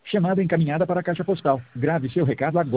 Chamada encaminhada para a caixa postal. Grave seu recado agora.